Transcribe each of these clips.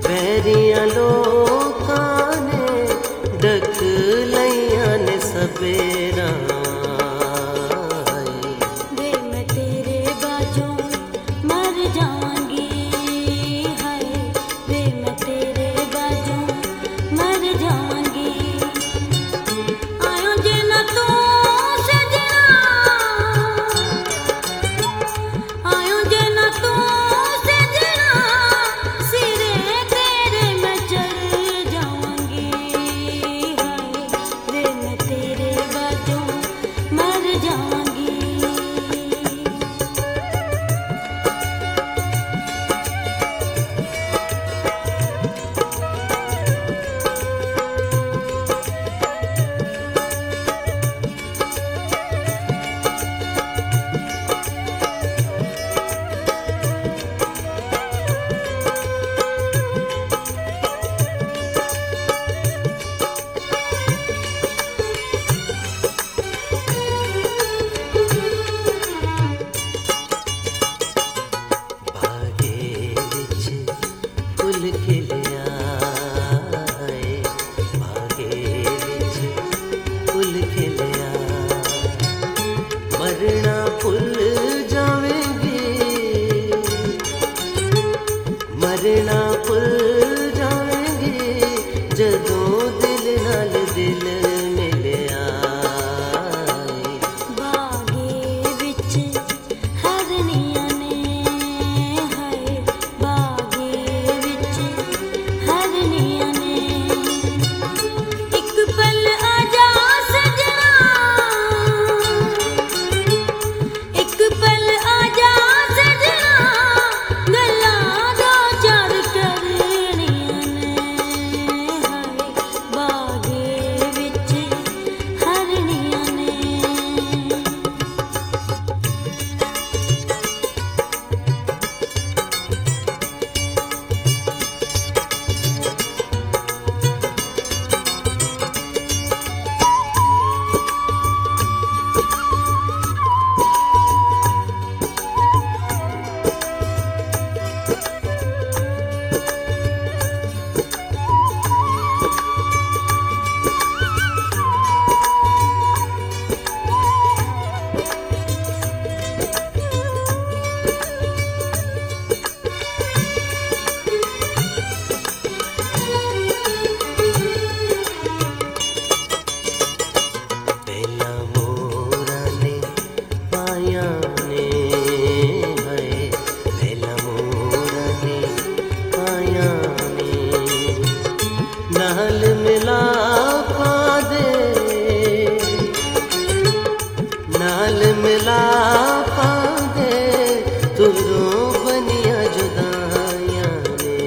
बैरिया लोकां ने डक लैया ने सबेरा वे मैं तेरे बाजों मर जाऊंगी हाय वे मैं तेरे बाजों मर जाऊंगी आयो जे न तू सजना आयो जे न तू सजना सिरे तेरे मैं चढ़ जाऊंगी हाय वे मैं तेरे बाजों मर जाऊंगी बागे विच फुल खिलिया है बागे विच फुल खिलिया मरना भुल जावेंगे मरना भुल जावेंगे जदों दिल नाल दिल मिलिया बागे विच हरनियां ने हाय बागे विच हरनियां ने एक पल आजा सजना एक पल आजा सजना गल्लां दो चार करनियां ने हाय बागे विच हरनियां ने पहला मोरा ने पाया ने है पहला मोरा ने पाया ने नाल मिला पा दे नाल मिला पा दे तुरों बनिया जुदाइयां ने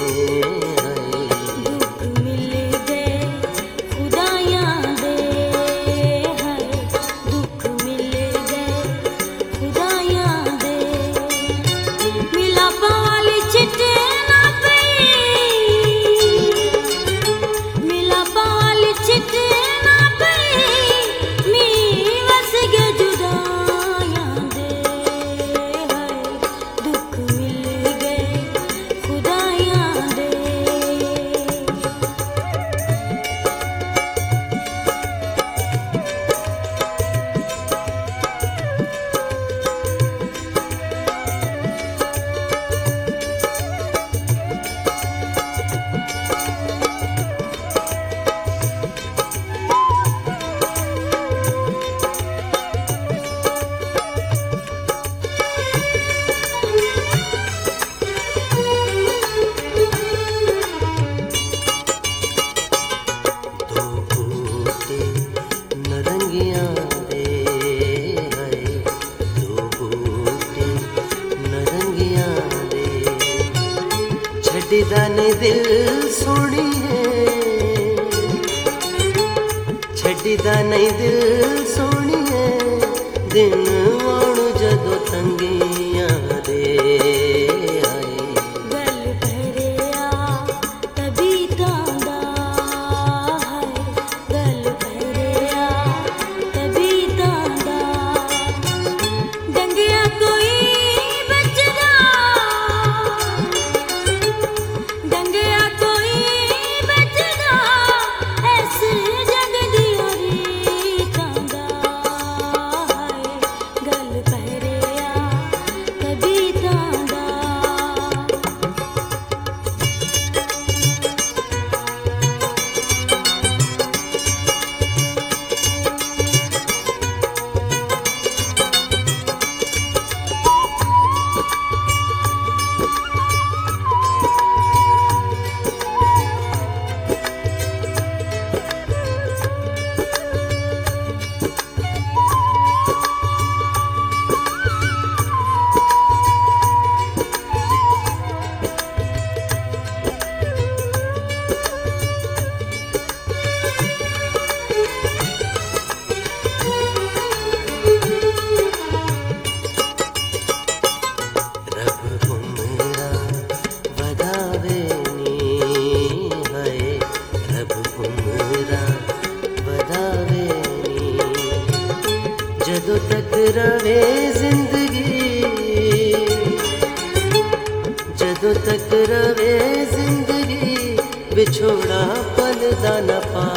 दुख मिल गए खुदायां दे हाय दुख मिल गए खुदायां दे मिला पाली चिट्टे ना पई मिला पाली चिट्टे ना पई मी वस गए जुदायां दे हाय दुख मिल गए खुदायां दे दो बूटे नरंगियां दे है दो बूटे नरंगियां दे छड्डदा ने दिल सोहणिए छड्डदा नहीं दिल सोहणिए दिन आउण जदों तंगियां दे आए गल भरिया तभी तांदा हाय गल भरिया तभी तांदा डंगिया कोई बचदा डंगिया मिलत रवे जिंदगी, विछोड़ा पल दा न पाए।